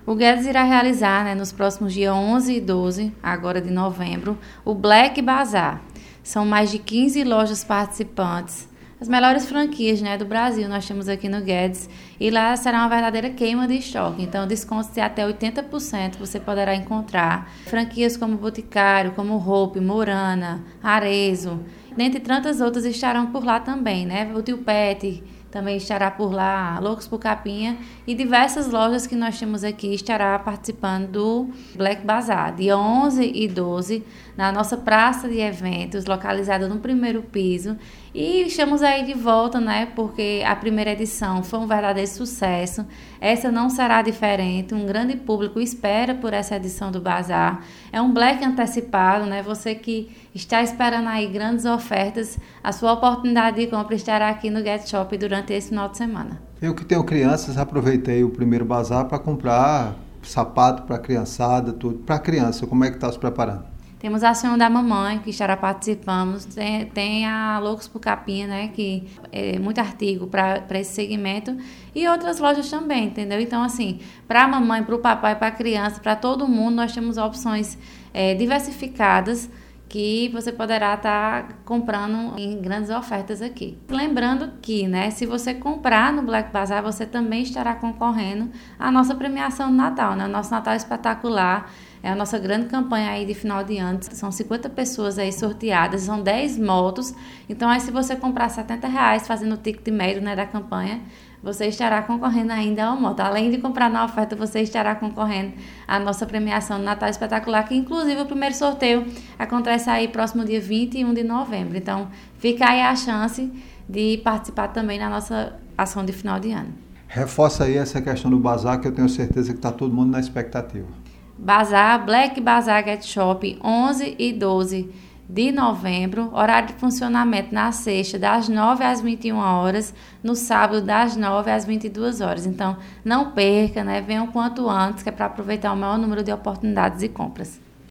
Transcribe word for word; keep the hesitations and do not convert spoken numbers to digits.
O Guedes irá realizar, né, nos próximos dias onze e doze, agora de novembro, o Black Bazar. São mais de quinze lojas participantes, as melhores franquias, né, do Brasil nós temos aqui no Guedes, e lá será uma verdadeira queima de estoque, então descontos de até oitenta por cento você poderá encontrar. Franquias como Boticário, como Hope, Murana, Arezzo, dentre tantas outras estarão por lá também, né, o Tio Pet também estará por lá, Loucos por Capinha, e diversas lojas que nós temos aqui estará participando do Black Bazar, dia onze e doze, na nossa praça de eventos, localizada no primeiro piso. E estamos aí de volta, né, porque a primeira edição foi um verdadeiro sucesso. Essa não será diferente, um grande público espera por essa edição do Bazar. É um Black antecipado, né, você que está esperando aí grandes ofertas, a sua oportunidade de compra estará aqui no Get Shop durante esse final de semana. Eu que tenho crianças, aproveitei o primeiro Bazar para comprar sapato para a criançada, tudo. Para a criança, como é que está se preparando? Temos a Senhora da Mamãe, que estará participando, tem, tem a Loucos por Capinha, né, que é muito artigo para esse segmento, e outras lojas também, entendeu? Então, assim, para a mamãe, para o papai, para a criança, para todo mundo, nós temos opções é, diversificadas, que você poderá estar tá comprando em grandes ofertas aqui. Lembrando que, né, se você comprar no Black Bazar, você também estará concorrendo à nossa premiação do Natal, né? O nosso Natal Espetacular é a nossa grande campanha aí de final de ano. São cinquenta pessoas aí sorteadas, são dez motos. Então, aí se você comprar setenta reais fazendo o ticket médio, né, da campanha, você estará concorrendo ainda a uma moto. Além de comprar na oferta, você estará concorrendo à nossa premiação do Natal Espetacular, que inclusive o primeiro sorteio acontece aí próximo dia vinte e um de novembro. Então, fica aí a chance de participar também na nossa ação de final de ano. Reforça aí essa questão do Bazar, que eu tenho certeza que está todo mundo na expectativa. Bazar, Black Bazar Get Shop, onze e doze de novembro, horário de funcionamento na sexta, das nove às vinte e uma horas, no sábado, das nove às vinte e duas horas. Então, não perca, né? Venham quanto antes, que é para aproveitar o maior número de oportunidades e compras.